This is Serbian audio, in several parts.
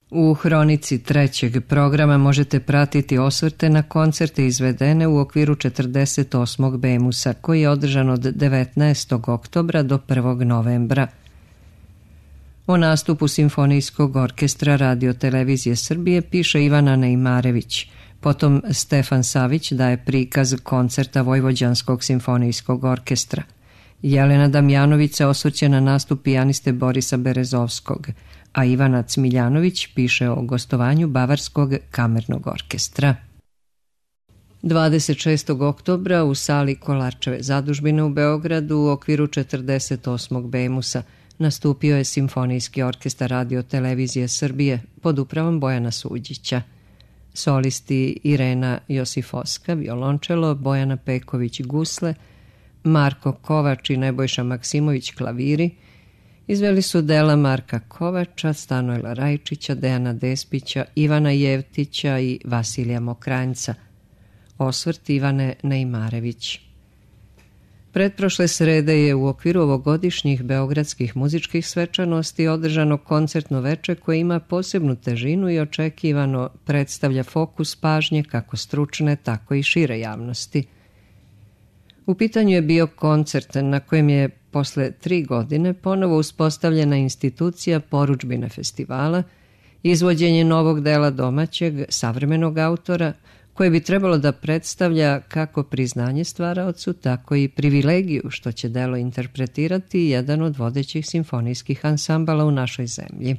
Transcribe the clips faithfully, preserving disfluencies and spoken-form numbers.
U hronici trećeg programa možete pratiti osvrte na koncerte izvedene u okviru četrdeset osmog Bemusa, koji je održan od devetnaestog oktobra do prvog novembra. O nastupu Simfonijskog orkestra Radio Televizije Srbije piše Ivana Neimarević. Potom Stefan Savić daje prikaz koncerta Vojvođanskog simfonijskog orkestra. Jelena Damjanović se osvrće na nastup pijaniste Borisa Berezovskog, a Ivana Cmiljanović piše o gostovanju Bavarskog kamernog orkestra. dvadeset šestog oktobra u sali Kolarčeve zadužbine u Beogradu u okviru četrdeset osmog Bemusa nastupio je Simfonijski orkestar Radio Televizije Srbije pod upravom Bojana Suđića. Solisti Irena Josifovska, violončelo, Bojana Peković, gusle, Marko Kovač i Nebojša Maksimović, klaviri, izveli su dela Marka Kovača, Stanojla Rajčića, Dejana Despića, Ivana Jevtića i Vasilija Mokranjca. Osvrt Ivane Neimarević. Pretprošle srede je u okviru ovogodišnjih beogradskih muzičkih svečanosti održano koncertno veče koje ima posebnu težinu i očekivano predstavlja fokus pažnje kako stručne, tako i šire javnosti. U pitanju je bio koncert na kojem je posle tri godine ponovo uspostavljena institucija porudžbine festivala, izvođenje novog dela domaćeg, savremenog autora, koje bi trebalo da predstavlja kako priznanje stvaraocu, tako i privilegiju što će delo interpretirati jedan od vodećih simfonijskih ansambala u našoj zemlji.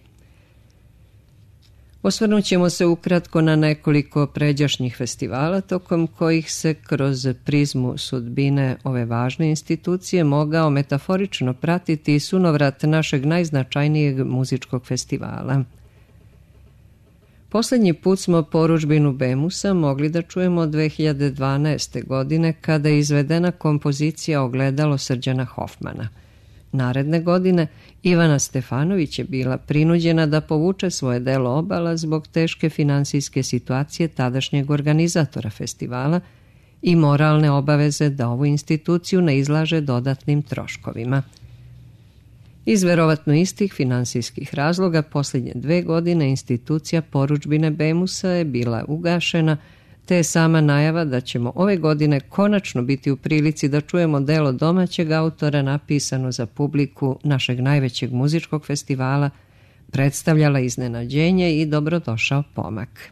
Osvrnut ćemo se ukratko na nekoliko pređašnjih festivala, tokom kojih se kroz prizmu sudbine ove važne institucije mogao metaforično pratiti sunovrat našeg najznačajnijeg muzičkog festivala. Poslednji put smo porudžbinu Bemusa mogli da čujemo dve hiljade dvanaeste. godine kada je izvedena kompozicija Ogledalo Srđana Hofmana. Naredne godine Ivana Stefanović je bila prinuđena da povuče svoje delo Obala zbog teške finansijske situacije tadašnjeg organizatora festivala i moralne obaveze da ovu instituciju ne izlaže dodatnim troškovima. Iz verovatno istih finansijskih razloga posljednje dve godine institucija porudžbine Bemusa je bila ugašena, te je sama najava da ćemo ove godine konačno biti u prilici da čujemo delo domaćeg autora napisano za publiku našeg najvećeg muzičkog festivala predstavljala iznenađenje i dobrodošao pomak.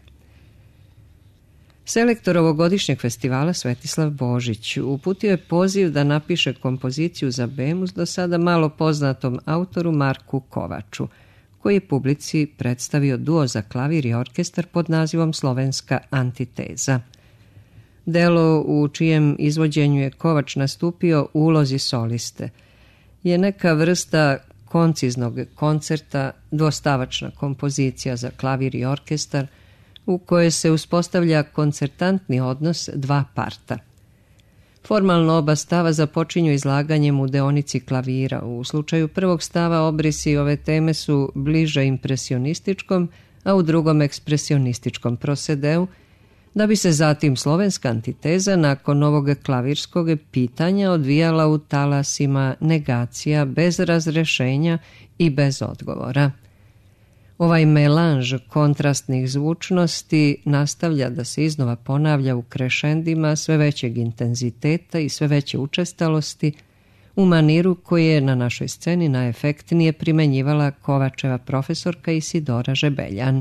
Selektor ovogodišnjeg festivala Svetislav Božić uputio je poziv da napiše kompoziciju za Bemus do sada malo poznatom autoru Marku Kovaču, koji je publici predstavio duo za klavir i orkestar pod nazivom Slovenska antiteza. Delo u čijem izvođenju je Kovač nastupio u ulozi soliste je neka vrsta konciznog koncerta, dvostavačna kompozicija za klavir i orkestar, u kojoj se uspostavlja koncertantni odnos dva parta. Formalno oba stava započinju izlaganjem u deonici klavira. U slučaju prvog stava obrisi ove teme su bliže impresionističkom, a u drugom ekspresionističkom prosedeu, da bi se zatim slovenska antiteza nakon ovog klavirskog pitanja odvijala u talasima negacija bez razrešenja i bez odgovora. Ovaj melanž kontrastnih zvučnosti nastavlja da se iznova ponavlja u krešendima sve većeg intenziteta i sve veće učestalosti u maniru koji je na našoj sceni najefektnije primenjivala Kovačeva profesorka Isidora Žebeljan.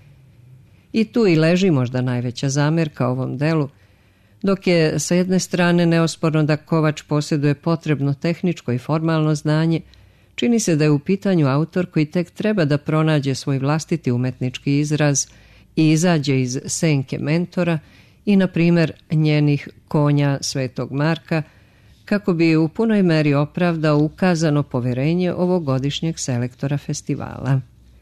I tu i leži možda najveća zamerka ovom delu, dok je sa jedne strane neosporno da Kovač posjeduje potrebno tehničko i formalno znanje, čini se da je u pitanju autor koji tek treba da pronađe svoj vlastiti umetnički izraz i izađe iz senke mentora i, na primjer, njenih konja Svetog Marka, kako bi u punoj meri opravdao ukazano poverenje ovogodišnjeg selektora festivala.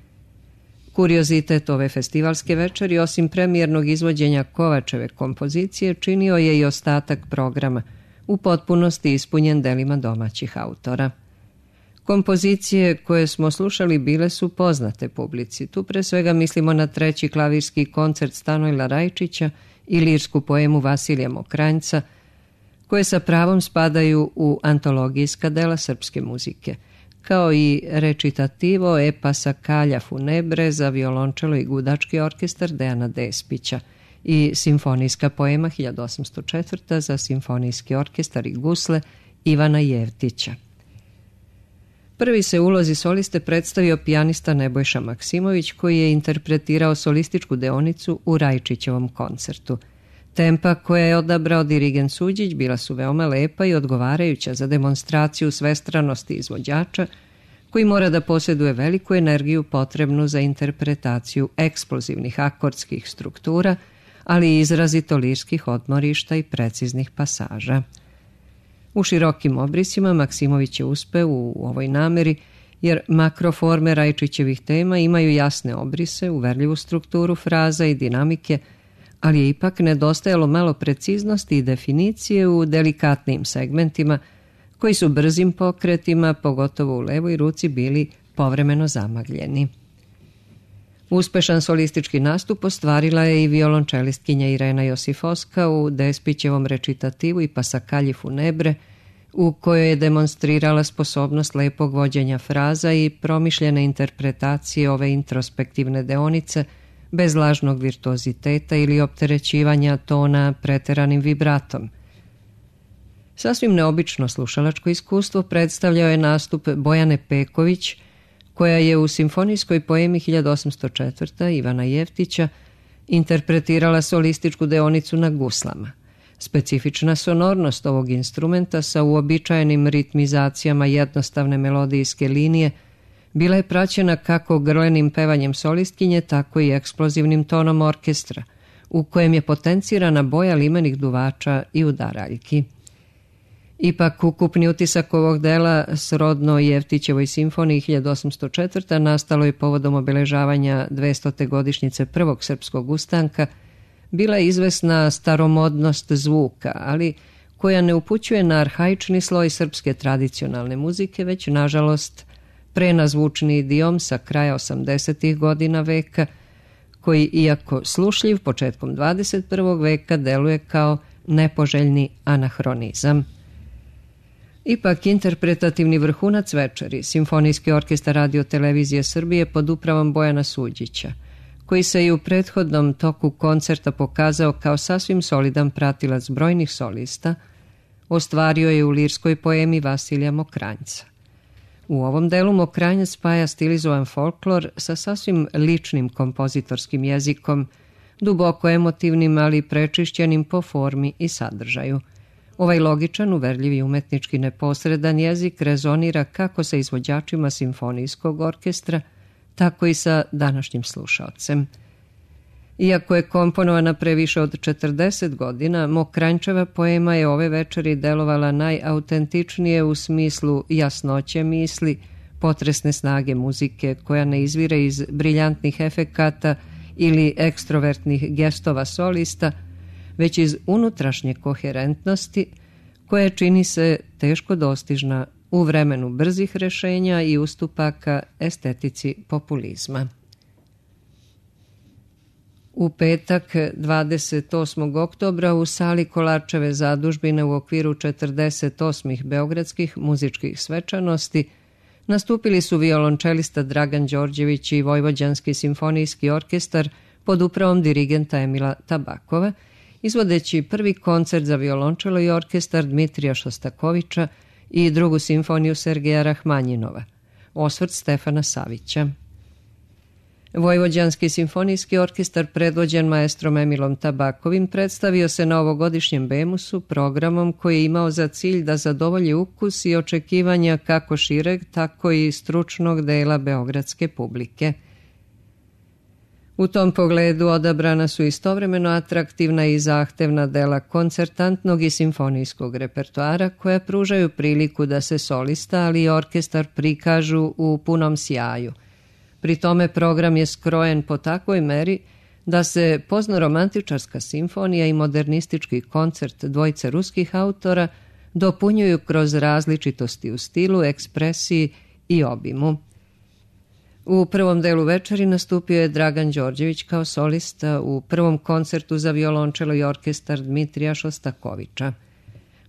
Kuriozitet ove festivalske večeri, osim premijernog izvođenja Kovačeve kompozicije, činio je i ostatak programa, u potpunosti ispunjen delima domaćih autora. Kompozicije koje smo slušali bile su poznate publici. Tu pre svega mislimo na treći klavirski koncert Stanojla Rajčića i lirsku poemu Vasilija Mokranjca, koje sa pravom spadaju u antologijska dela srpske muzike, kao i recitativo e Passacaglia funebre za violončelo i gudački orkestar Dejana Despića i simfonijska poema hiljadu osamsto četvrta za simfonijski orkestar i gusle Ivana Jevtića. Prvi se u ulozi soliste predstavio pijanista Nebojša Maksimović, koji je interpretirao solističku deonicu u Rajčićevom koncertu. Tempa koje je odabrao dirigent Suđić bila su veoma lepa i odgovarajuća za demonstraciju svestranosti izvođača, koji mora da posjeduje veliku energiju potrebnu za interpretaciju eksplozivnih akordskih struktura, ali i izrazito lirskih odmorišta i preciznih pasaža. U širokim obrisima Maksimović je uspeo u ovoj nameri, jer makroforme Rajčićevih tema imaju jasne obrise, uverljivu strukturu fraza i dinamike, ali je ipak nedostajalo malo preciznosti i definicije u delikatnim segmentima, koji su brzim pokretima, pogotovo u levoj ruci, bili povremeno zamagljeni. Uspešan solistički nastup ostvarila je i violončelistkinja Irena Josifovska u Despićevom recitativu i Passacagli funebre, u kojoj je demonstrirala sposobnost lepog vođenja fraza i promišljene interpretacije ove introspektivne deonice, bez lažnog virtuoziteta ili opterećivanja tona preteranim vibratom. Sasvim neobično slušalačko iskustvo predstavljao je nastup Bojane Peković, koja je u simfonijskoj poemi hiljadu osamsto četvrta Ivana Jevtića interpretirala solističku deonicu na guslama. Specifična sonornost ovog instrumenta sa uobičajenim ritmizacijama jednostavne melodijske linije bila je praćena kako grlenim pevanjem solistkinje, tako i eksplozivnim tonom orkestra, u kojem je potencirana boja limenih duvača i udaraljki. Ipak, ukupni utisak ovog dela srodno Jevtićevoj simfoniji hiljadu osamsto četvrta nastalo je povodom obeležavanja dvestote godišnjice prvog srpskog ustanka, bila je izvesna staromodnost zvuka, ali koja ne upućuje na arhaični sloj srpske tradicionalne muzike, već, nažalost, prenazvučni idiom sa kraja osamdesetih godina veka, koji, iako slušljiv početkom dvadeset prvog veka, deluje kao nepoželjni anahronizam. Ipak, interpretativni vrhunac večeri, Simfonijski orkestar Radio televizije Srbije pod upravom Bojana Suđića, koji se i u prethodnom toku koncerta pokazao kao sasvim solidan pratilac brojnih solista, ostvario je u lirskoj poemi Vasilija Mokranjca. U ovom delu Mokranjac spaja stilizovan folklor sa sasvim ličnim kompozitorskim jezikom, duboko emotivnim, ali prečišćenim po formi i sadržaju. Ovaj logičan, uverljiv i umetnički neposredan jezik rezonira kako sa izvođačima simfonijskog orkestra, tako i sa današnjim slušaocem. Iako je komponovana pre više od četrdeset godina, Mokranjčeva poema je ove večeri delovala najautentičnije u smislu jasnoće misli, potresne snage muzike koja ne izvire iz briljantnih efekata ili ekstrovertnih gestova solista, već iz unutrašnje koherentnosti koja čini se teško dostižna u vremenu brzih rešenja i ustupaka estetici populizma. U petak, dvadeset osmog oktobra, u sali Kolarčeve zadužbine u okviru četrdeset osmih beogradskih muzičkih svečanosti nastupili su violončelista Dragan Đorđević i Vojvođanski simfonijski orkestar pod upravom dirigenta Emila Tabakova, izvodeći prvi koncert za violončelo i orkestar Dmitrija Šostakovića i drugu simfoniju Sergeja Rahmanjinova, osvrt Stefana Savića. Vojvođanski simfonijski orkestar, predvođen maestrom Emilom Tabakovim, predstavio se na ovogodišnjem Bemusu programom koji je imao za cilj da zadovolji ukus i očekivanja kako šireg, tako i stručnog dela beogradske publike. U tom pogledu odabrana su istovremeno atraktivna i zahtevna dela koncertantnog i simfonijskog repertoara koja pružaju priliku da se solista, ali i orkestar prikažu u punom sjaju. Pri tome program je skrojen po takvoj meri da se poznoromantičarska simfonija i modernistički koncert dvojice ruskih autora dopunjuju kroz različitosti u stilu, ekspresiji i obimu. U prvom delu večeri nastupio je Dragan Đorđević kao solista u prvom koncertu za violončelo i orkestar Dmitrija Šostakovića.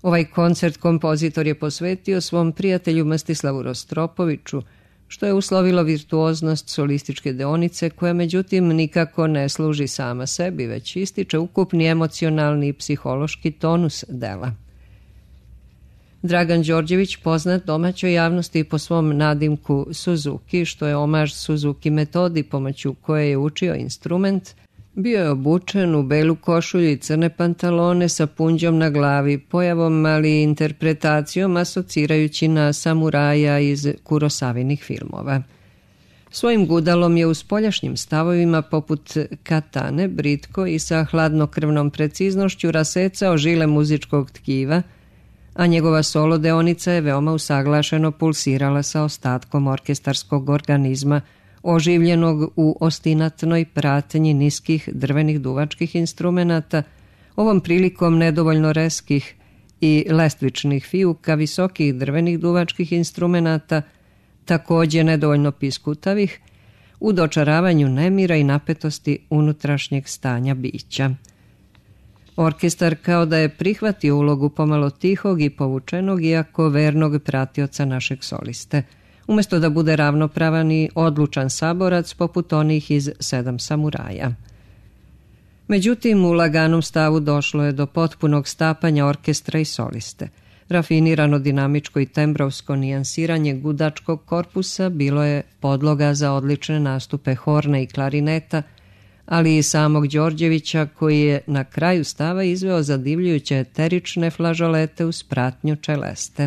Ovaj koncert kompozitor je posvetio svom prijatelju Mstislavu Rostropoviću, što je uslovilo virtuoznost solističke deonice koja međutim nikako ne služi sama sebi, već ističe ukupni emocionalni i psihološki tonus dela. Dragan Đorđević, poznat domaćoj javnosti po svom nadimku Suzuki, što je omaž Suzuki metodi pomoću koje je učio instrument, bio je obučen u belu košulju i crne pantalone sa punđom na glavi, pojavom ali i interpretacijom asocirajući na samuraja iz Kurosavinih filmova. Svojim gudalom je u spoljašnjim stavovima poput katane britko i sa hladnokrvnom preciznošću rasecao žile muzičkog tkiva, a njegova solo deonica je veoma usaglašeno pulsirala sa ostatkom orkestarskog organizma, oživljenog u ostinatnoj pratnji niskih drvenih duvačkih instrumenata, ovom prilikom nedovoljno reskih i lestvičnih fijuka visokih drvenih duvačkih instrumenata, također nedovoljno piskutavih, u dočaravanju nemira i napetosti unutrašnjeg stanja bića. Orkestar kao da je prihvatio ulogu pomalo tihog i povučenog, iako vernog pratioca našeg soliste, umjesto da bude ravnopravan i odlučan saborac poput onih iz Sedam samuraja. Međutim, u laganom stavu došlo je do potpunog stapanja orkestra i soliste. Rafinirano dinamičko i tembrovsko nijansiranje gudačkog korpusa bilo je podloga za odlične nastupe horna i klarineta, ali i samog Đorđevića koji je na kraju stava izveo zadivljujuće eterične flažolete uz pratnju čeleste.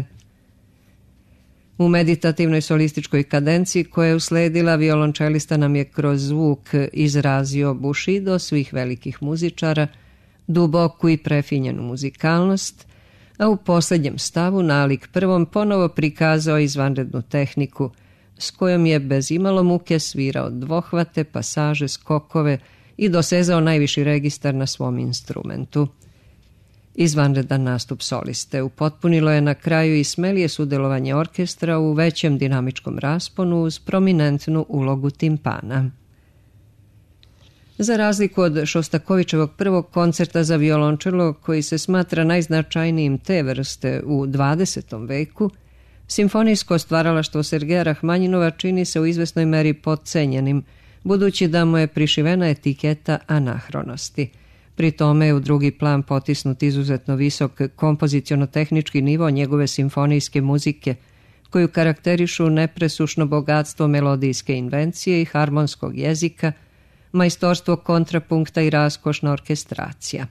U meditativnoj solističkoj kadenciji koja je usledila, violončelista nam je kroz zvuk izrazio Bushido svih velikih muzičara, duboku i prefinjenu muzikalnost, a u posljednjem stavu nalik prvom ponovo prikazao izvanrednu tehniku s kojom je bez imalo muke svirao dvohvate, pasaže, skokove i dosezao najviši registar na svom instrumentu. Izvanredan nastup soliste upotpunilo je na kraju i smelije sudjelovanje orkestra u većem dinamičkom rasponu uz prominentnu ulogu timpana. Za razliku od Šostakovićevog prvog koncerta za violončelo, koji se smatra najznačajnijim te vrste u dvadesetom veku, simfonijsko stvaralaštvo Sergeja Rahmanjinova čini se u izvesnoj meri podcenjenim, budući da mu je prišivena etiketa anahronosti. Pri tome je u drugi plan potisnut izuzetno visok kompoziciono-tehnički nivo njegove simfonijske muzike, koju karakterišu nepresušno bogatstvo melodijske invencije i harmonskog jezika, majstorstvo kontrapunkta i raskošna orkestracija.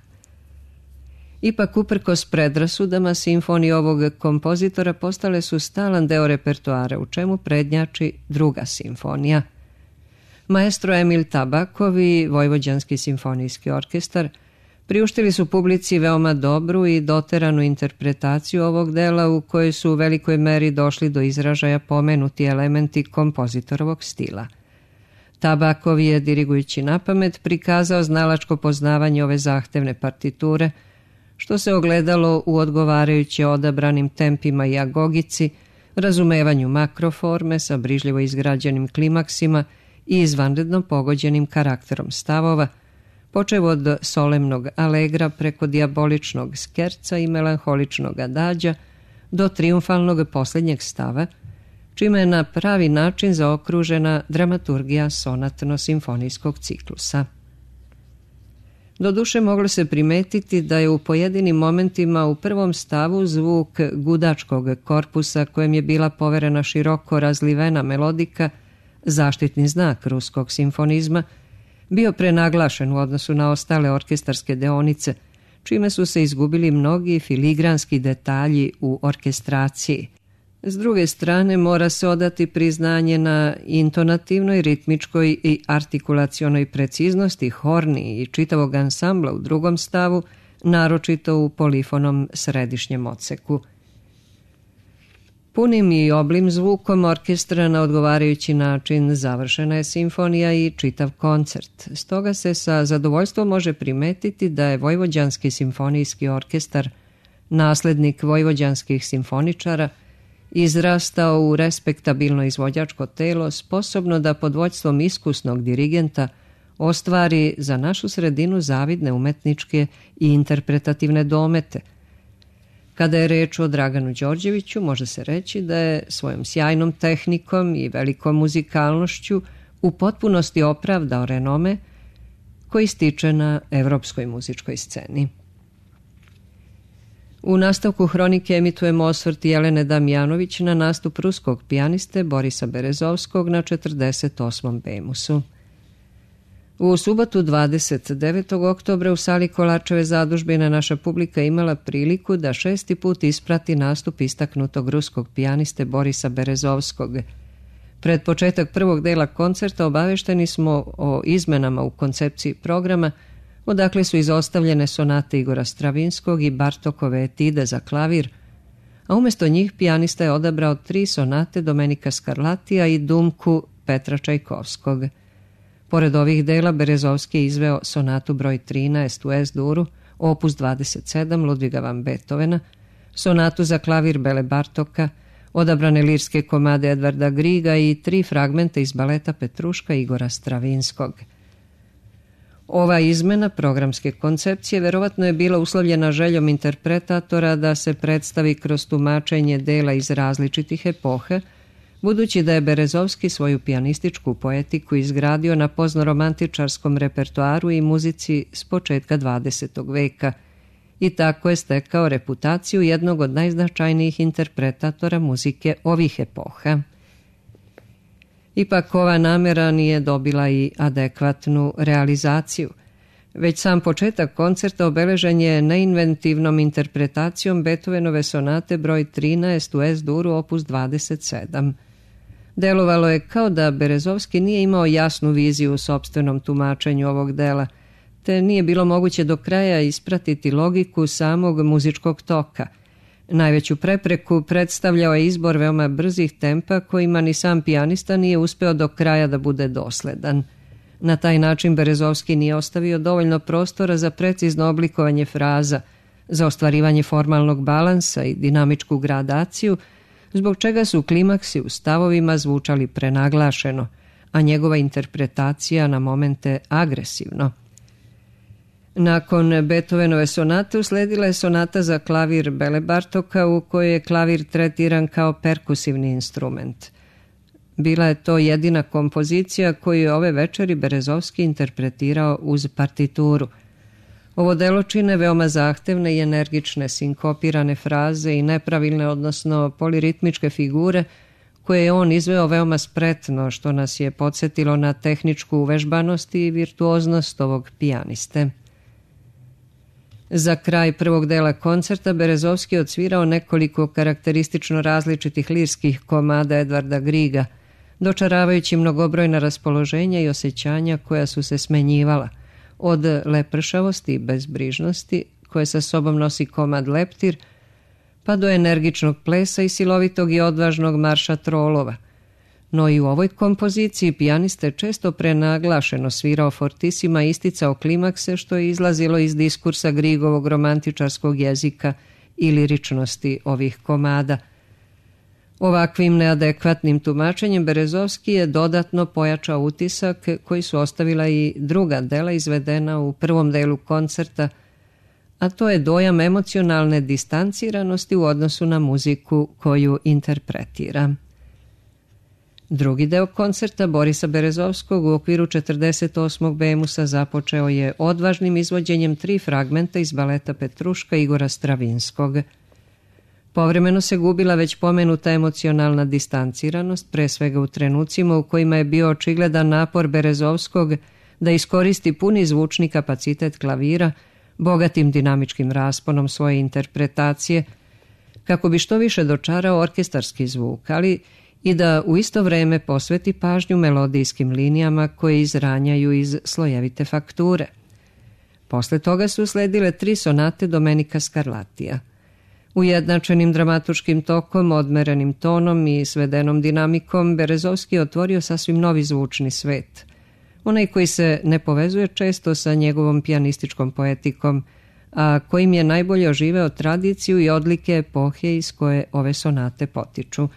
Ipak, uprkos predrasudama, simfonije ovog kompozitora postale su stalan deo repertoara, u čemu prednjači druga simfonija. Maestro Emil Tabakov i Vojvođanski simfonijski orkestar priuštili su publici veoma dobru i doteranu interpretaciju ovog dela, u kojoj su u velikoj meri došli do izražaja pomenuti elementi kompozitorovog stila. Tabakov je, dirigujući napamet, prikazao znalačko poznavanje ove zahtevne partiture, što se ogledalo u odgovarajuće odabranim tempima i agogici, razumevanju makroforme sa brižljivo izgrađenim klimaksima i izvanredno pogođenim karakterom stavova, počev od solemnog alegra preko dijaboličnog skerca i melanholičnog adađa do triumfalnog posljednjeg stava, čime je na pravi način zaokružena dramaturgija sonatno-simfonijskog ciklusa. Doduše, moglo se primetiti da je u pojedinim momentima u prvom stavu zvuk gudačkog korpusa, kojem je bila poverena široko razlivena melodika, zaštitni znak ruskog simfonizma, bio prenaglašen u odnosu na ostale orkestarske deonice, čime su se izgubili mnogi filigranski detalji u orkestraciji. S druge strane, mora se odati priznanje na intonativnoj, ritmičkoj i artikulacionoj preciznosti horni i čitavog ansambla u drugom stavu, naročito u polifonom središnjem odseku. Punim i oblim zvukom orkestra na odgovarajući način završena je simfonija i čitav koncert. Stoga se sa zadovoljstvom može primetiti da je Vojvođanski simfonijski orkestar, naslednik vojvođanskih simfoničara, izrastao u respektabilno izvođačko telo sposobno da pod vođstvom iskusnog dirigenta ostvari za našu sredinu zavidne umetničke i interpretativne domete. Kada je reč o Draganu Đorđeviću, može se reći da je svojom sjajnom tehnikom i velikom muzikalnošću u potpunosti opravdao renome koji stiče na evropskoj muzičkoj sceni. U nastavku hronike emitujemo osvrt Jelene Damjanović na nastup ruskog pijaniste Borisa Berezovskog na četrdeset osmom Bemusu. U subotu dvadeset devetog oktobra u sali Kolarčeve zadužbine naša publika imala priliku da šesti put isprati nastup istaknutog ruskog pijaniste Borisa Berezovskog. Pred početak prvog dela koncerta obavešteni smo o izmenama u koncepciji programa, odakle su izostavljene sonate Igora Stravinskog i Bartokove etide za klavir, a umjesto njih pijanista je odabrao tri sonate Domenika Scarlattija i Dumku Petra Čajkovskog. Pored ovih dela, Berezovski je izveo sonatu broj trinaest u Es-duru, opus dvadeset sedam Ludviga van Beethovena, sonatu za klavir Bele Bartoka, odabrane lirske komade Edvarda Griga i tri fragmenta iz baleta Petruška Igora Stravinskog. Ova izmena programske koncepcije verovatno je bila uslovljena željom interpretatora da se predstavi kroz tumačenje dela iz različitih epoha, budući da je Berezovski svoju pijanističku poetiku izgradio na poznoromantičarskom repertoaru i muzici s početka dvadesetog veka i tako je stekao reputaciju jednog od najznačajnijih interpretatora muzike ovih epoha. Ipak ova namera nije dobila i adekvatnu realizaciju. Već sam početak koncerta obeležen je neinventivnom interpretacijom Beethovenove sonate broj trinaest u Es-duru opus dvadeset sedam. Delovalo je kao da Berezovski nije imao jasnu viziju u sopstvenom tumačenju ovog dela, te nije bilo moguće do kraja ispratiti logiku samog muzičkog toka. Najveću prepreku predstavljao je izbor veoma brzih tempa kojima ni sam pijanista nije uspeo do kraja da bude dosledan. Na taj način Berezovski nije ostavio dovoljno prostora za precizno oblikovanje fraza, za ostvarivanje formalnog balansa i dinamičku gradaciju, zbog čega su klimaksi u stavovima zvučali prenaglašeno, a njegova interpretacija na momente agresivno. Nakon Beethovenove sonate usledila je sonata za klavir Bele Bartoka u kojoj je klavir tretiran kao perkusivni instrument. Bila je to jedina kompozicija koju je ove večeri Berezovski interpretirao uz partituru. Ovo delo čine veoma zahtevne i energične sinkopirane fraze i nepravilne, odnosno poliritmičke figure, koje je on izveo veoma spretno, što nas je podsjetilo na tehničku uvežbanost i virtuoznost ovog pijaniste. Za kraj prvog dela koncerta Berezovski je odsvirao nekoliko karakteristično različitih lirskih komada Edvarda Griga, dočaravajući mnogobrojna raspoloženja i osjećanja koja su se smenjivala, od lepršavosti i bezbrižnosti, koje sa sobom nosi komad Leptir, pa do energičnog plesa i silovitog i odvažnog marša trolova. No i u ovoj kompoziciji pijanista je često prenaglašeno svirao fortisima i isticao klimakse, što je izlazilo iz diskursa Grigovog romantičarskog jezika i liričnosti ovih komada. Ovakvim neadekvatnim tumačenjem Berezovski je dodatno pojačao utisak koji su ostavila i druga dela izvedena u prvom delu koncerta, a to je dojam emocionalne distanciranosti u odnosu na muziku koju interpretira. Drugi deo koncerta Borisa Berezovskog u okviru četrdeset osmog Bemusa započeo je odvažnim izvođenjem tri fragmenta iz baleta Petruška Igora Stravinskog. Povremeno se gubila već pomenuta emocionalna distanciranost, pre svega u trenucima u kojima je bio očigledan napor Berezovskog da iskoristi puni zvučni kapacitet klavira, bogatim dinamičkim rasponom svoje interpretacije, kako bi što više dočarao orkestarski zvuk, ali i da u isto vreme posveti pažnju melodijskim linijama koje izranjaju iz slojevite fakture. Posle toga su usledile tri sonate Domenika Scarlattija. Ujednačenim dramatuškim tokom, odmerenim tonom i svedenom dinamikom Berezovski je otvorio sasvim novi zvučni svet. Onaj koji se ne povezuje često sa njegovom pijanističkom poetikom, a kojim je najbolje oživeo tradiciju i odlike epohe iz koje ove sonate potiču.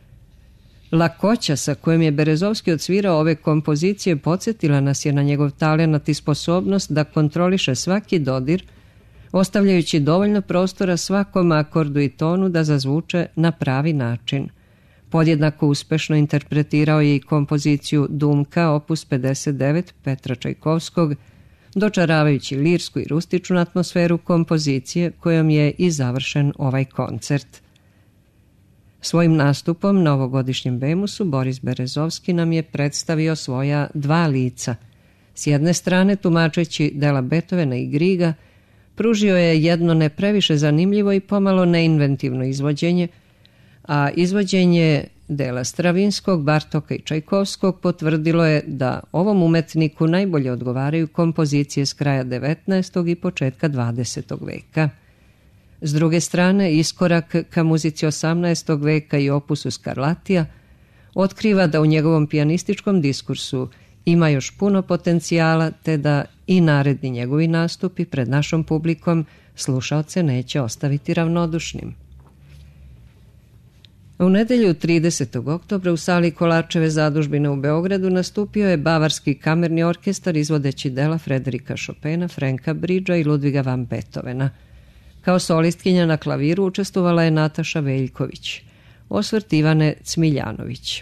Lakoća sa kojom je Berezovski odsvirao ove kompozicije podsjetila nas je na njegov talenat i sposobnost da kontroliše svaki dodir, ostavljajući dovoljno prostora svakom akordu i tonu da zazvuče na pravi način. Podjednako uspešno interpretirao je i kompoziciju Dumka opus pedeset devet Petra Čajkovskog, dočaravajući lirsku i rustičnu atmosferu kompozicije kojom je i završen ovaj koncert. Svojim nastupom na ovogodišnjem Bemusu Boris Berezovski nam je predstavio svoja dva lica. S jedne strane, tumačeći dela Beethovena i Griega, pružio je jedno ne previše zanimljivo i pomalo neinventivno izvođenje, a izvođenje dela Stravinskog, Bartoka i Čajkovskog potvrdilo je da ovom umetniku najbolje odgovaraju kompozicije s kraja devetnaestog i početka dvadesetog veka. S druge strane, iskorak ka muzici osamnaestog veka i opusu Scarlattija otkriva da u njegovom pijanističkom diskursu ima još puno potencijala, te da i naredni njegovi nastupi pred našom publikom slušaoce neće ostaviti ravnodušnim. U nedelju tridesetog oktobra u sali Kolarčeve zadužbine u Beogradu nastupio je Bavarski kamerni orkestar izvodeći dela Frederika Chopina, Franka Bridgea i Ludviga van Beethovena. Kao solistkinja na klaviru učestvovala je Nataša Veljković, osvrt Ivane Cmiljanović.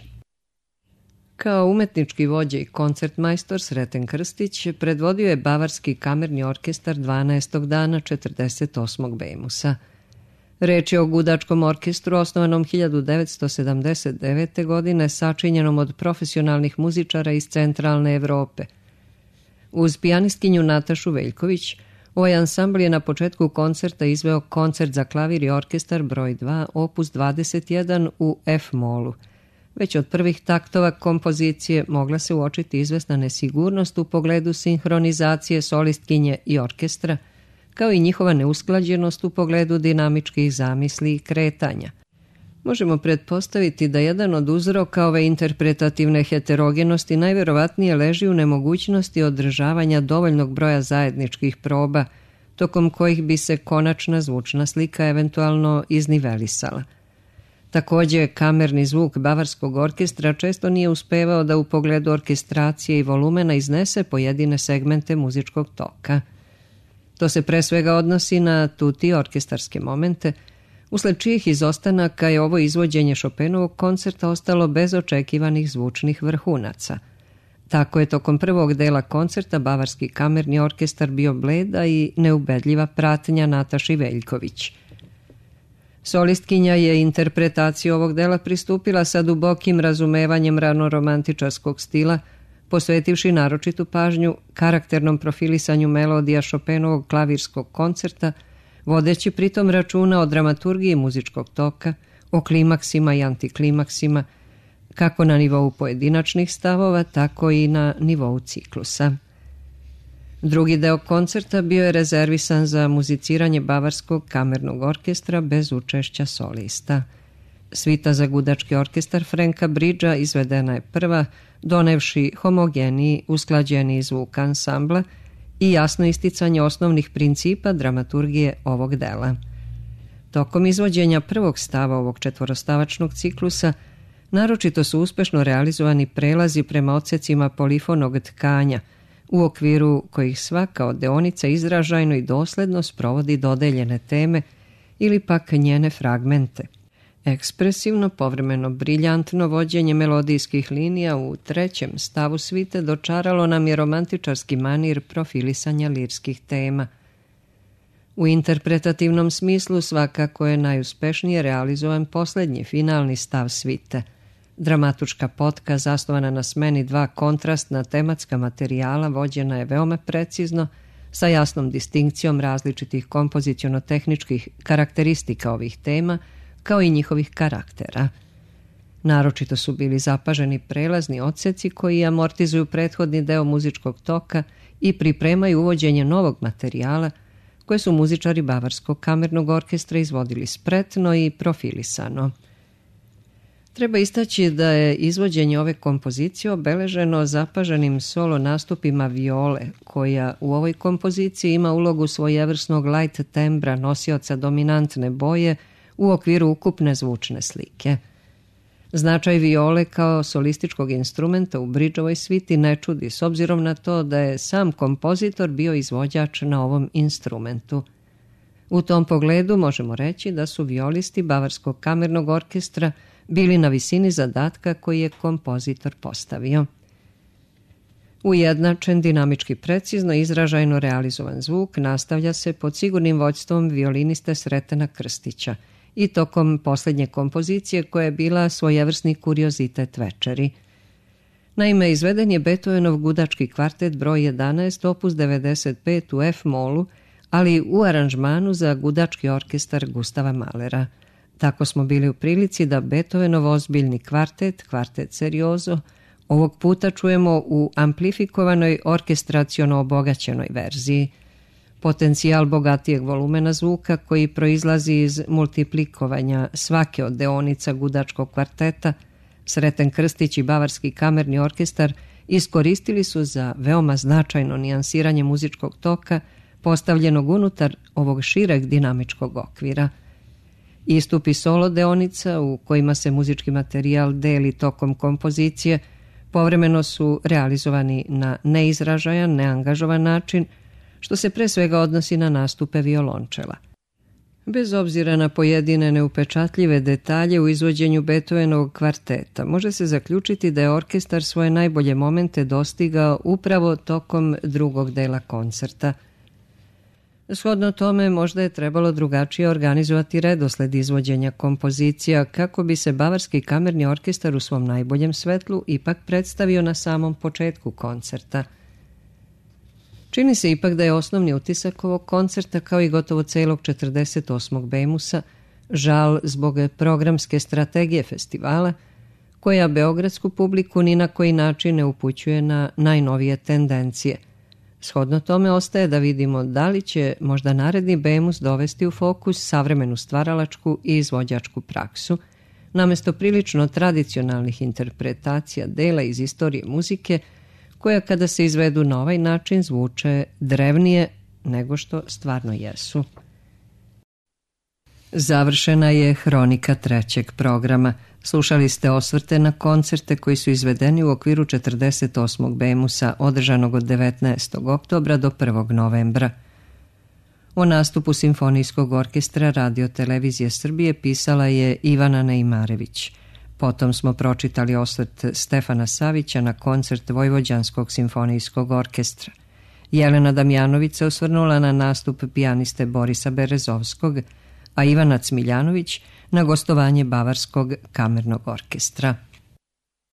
Kao umetnički vođa i koncertmajstor Sreten Krstić predvodio je Bavarski kamerni orkestar dvanaestog dana četrdeset osmog Bemusa. Reč je o gudačkom orkestru osnovanom hiljadu devetsto sedamdeset devete. godine, sačinjenom od profesionalnih muzičara iz centralne Evrope. Uz pijanistkinju Natašu Veljković, ovaj ansambl je na početku koncerta izveo koncert za klavir i orkestar broj dva, opus dvadeset jedan u F-molu. Već od prvih taktova kompozicije mogla se uočiti izvesna nesigurnost u pogledu sinhronizacije solistkinje i orkestra, kao i njihova neusklađenost u pogledu dinamičkih zamisli i kretanja. Možemo pretpostaviti da jedan od uzroka ove interpretativne heterogenosti najverovatnije leži u nemogućnosti održavanja dovoljnog broja zajedničkih proba, tokom kojih bi se konačna zvučna slika eventualno iznivelisala. Također, kamerni zvuk Bavarskog orkestra često nije uspevao da u pogledu orkestracije i volumena iznese pojedine segmente muzičkog toka. To se pre svega odnosi na tuti orkestarske momente, usled čijih izostanaka je ovo izvođenje Chopinovog koncerta ostalo bez očekivanih zvučnih vrhunaca. Tako je tokom prvog dela koncerta Bavarski kamerni orkestar bio bleda i neubedljiva pratnja Nataši Veljković. Solistkinja je interpretaciju ovog dela pristupila sa dubokim razumevanjem ranoromantičarskog stila, posvetivši naročitu pažnju karakternom profilisanju melodija Chopinovog klavirskog koncerta, vodeći pritom računa o dramaturgiji muzičkog toka, o klimaksima i antiklimaksima, kako na nivou pojedinačnih stavova, tako i na nivou ciklusa. Drugi deo koncerta bio je rezervisan za muziciranje Bavarskog kamernog orkestra bez učešća solista. Svita za gudački orkestar Franka Bridgea izvedena je prva, donevši homogeniji, usklađeniji zvuk ansambla i jasno isticanje osnovnih principa dramaturgije ovog dela. Tokom izvođenja prvog stava ovog četvorostavačnog ciklusa naročito su uspešno realizovani prelazi prema odsecima polifonog tkanja, u okviru kojih svaka od deonica izražajno i dosledno sprovodi dodeljene teme ili pak njene fragmente. Ekspresivno, povremeno briljantno vođenje melodijskih linija u trećem stavu svite dočaralo nam je romantičarski manir profilisanja lirskih tema. U interpretativnom smislu svakako je najuspešnije realizovan posljednji finalni stav svite. Dramatučka potka zasnovana na smeni dva kontrastna tematska materijala vođena je veoma precizno, sa jasnom distinkcijom različitih kompoziciono-tehničkih karakteristika ovih tema, kao i njihovih karaktera. Naročito su bili zapaženi prelazni odseci koji amortizuju prethodni deo muzičkog toka i pripremaju uvođenje novog materijala koje su muzičari Bavarskog kamernog orkestra izvodili spretno i profilisano. Treba istaći da je izvođenje ove kompozicije obeleženo zapaženim solo nastupima viole, koja u ovoj kompoziciji ima ulogu svojevrsnog light tembra, nosioca dominantne boje u okviru ukupne zvučne slike. Značaj viole kao solističkog instrumenta u Bridgeovoj sviti ne čudi, s obzirom na to da je sam kompozitor bio izvođač na ovom instrumentu. U tom pogledu možemo reći da su violisti Bavarskog kamernog orkestra bili na visini zadatka koji je kompozitor postavio. Ujednačen, dinamički precizno izražajno realizovan zvuk nastavlja se pod sigurnim vođstvom violiniste Sretena Krstića i tokom posljednje kompozicije koja je bila svojevrsni kuriozitet večeri. Naime, izveden je Beethovenov gudački kvartet broj jedanaest opus devedeset pet u F-molu, ali u aranžmanu za gudački orkestar Gustava Mahlera. Tako smo bili u prilici da Beethovenov ozbiljni kvartet, kvartet seriozo, ovog puta čujemo u amplifikovanoj orkestraciono obogaćenoj verziji. Potencijal bogatijeg volumena zvuka koji proizlazi iz multiplikovanja svake od deonica gudačkog kvarteta, Sreten Krstić i Bavarski kamerni orkestar iskoristili su za veoma značajno nijansiranje muzičkog toka postavljenog unutar ovog šireg dinamičkog okvira. Istupi solo deonica u kojima se muzički materijal deli tokom kompozicije povremeno su realizovani na neizražajan, neangažovan način, što se pre svega odnosi na nastupe violončela. Bez obzira na pojedine neupečatljive detalje u izvođenju Beethovenovog kvarteta, može se zaključiti da je orkestar svoje najbolje momente dostigao upravo tokom drugog dela koncerta. Shodno tome, možda je trebalo drugačije organizovati redosled izvođenja kompozicija kako bi se Bavarski kamerni orkestar u svom najboljem svetlu ipak predstavio na samom početku koncerta. Čini se ipak da je osnovni utisak ovog koncerta, kao i gotovo celog četrdeset osmog Bemusa, žal zbog programske strategije festivala, koja beogradsku publiku ni na koji način ne upućuje na najnovije tendencije. Shodno tome ostaje da vidimo da li će možda naredni Bemus dovesti u fokus savremenu stvaralačku i izvođačku praksu, namesto prilično tradicionalnih interpretacija dela iz istorije muzike, koja kada se izvedu na ovaj način zvuče drevnije nego što stvarno jesu. Završena je hronika trećeg programa. Slušali ste osvrte na koncerte koji su izvedeni u okviru četrdeset osmog Bemusa održanog od devetnaestog oktobra do prvog novembra. O nastupu Simfonijskog orkestra Radio Televizije Srbije pisala je Ivana Neimarević. Potom smo pročitali osvrt Stefana Savića na koncert Vojvođanskog simfonijskog orkestra. Jelena Damjanović se osvrnula na nastup pijaniste Borisa Berezovskog, a Ivana Cmiljanović na gostovanje Bavarskog kamernog orkestra.